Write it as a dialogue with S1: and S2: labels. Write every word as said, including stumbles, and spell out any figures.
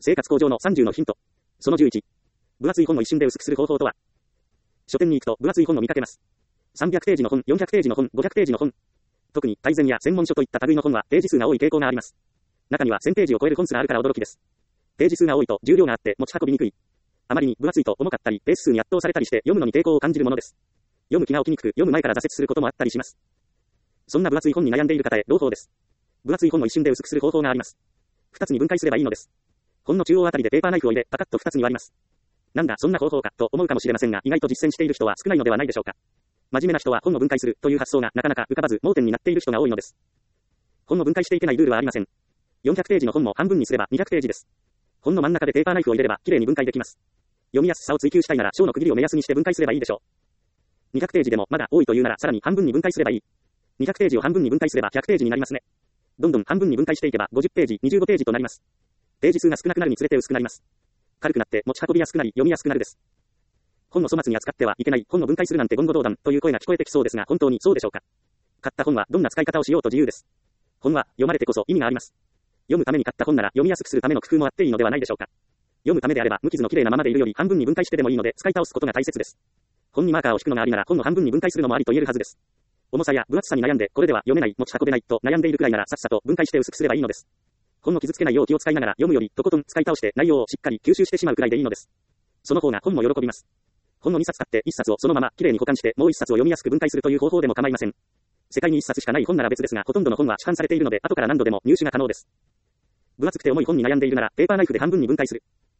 S1: 生活向上のさんじゅうのヒント。そのじゅういち。分厚い本を一瞬で薄くする方法とは。書店に行くと分厚い本を見かけます。さんびゃくページの本、よんひゃくページの本、ごひゃくページの本。特に大全や専門書といった類の本はページ数が多い傾向があります。中にはせんページを超える本数があるから驚きです。ページ数が多いと重量があって持ち運びにくい。あまりに分厚いと重かったり、ペース数に圧倒されたりして読むのに抵抗を感じるものです。読む気が起きにくく、読む前から挫折することもあったりします。そんな分厚い本に悩んでいる方へ朗報です。分厚い本を一瞬で薄くする方法があります。二つに分解すればいいのです。本の中央あたりでペーパーナイフを入れ、パカッと二つに割ります。なんだ、そんな方法か、と思うかもしれませんが、意外と実践している人は少ないのではないでしょうか。真面目な人は本を分解するという発想がなかなか浮かばず、盲点になっている人が多いのです。本を分解していけないルールはありません。よんひゃくページの本も半分にすればにひゃくページです。本の真ん中でペーパーナイフを入れれば、きれいに分解できます。読みやすさを追求したいなら、章の区切りを目安にして分解すればいいでしょう。にひゃくページでもまだ多いというなら、さらに半分に分解すればいい。にひゃくページを半分に分解すればひゃくページになりますね。どんどん半分に分解していけばごじゅっページ、にじゅうごページとなります。ページ数が少なくなるにつれて薄くなります。軽くなって持ち運びやすくなり読みやすくなるです。本の粗末に扱ってはいけない、本を分解するなんて言語道断という声が聞こえてきそうですが、本当にそうでしょうか。買った本はどんな使い方をしようと自由です。本は読まれてこそ意味があります。読むために買った本なら読みやすくするための工夫もあっていいのではないでしょうか。読むためであれば無傷の綺麗なままでいるより半分に分解してでもいいので使い倒すことが大切です。本にマーカーを引くのがありなら本の半分に分解するのもありと言えるはずです。重さや分厚さに悩んでこれでは読めない、持ち運べないと悩んでいるくらいならさっさと分解して薄くすればいいのです。本を傷つけないよう気を使いながら読むよりとことん使い倒して内容をしっかり吸収してしまうくらいでいいのです。その方が本も喜びます。本のにさつ買っていっさつをそのまま綺麗に保管してもういっさつを読みやすく分解するという方法でも構いません。世界にいっさつしかない本なら別ですが、ほとんどの本は市販されているので後から何度でも入手が可能です。分厚くて重い本に悩んでいるならペーパーナイフで半分に分解する。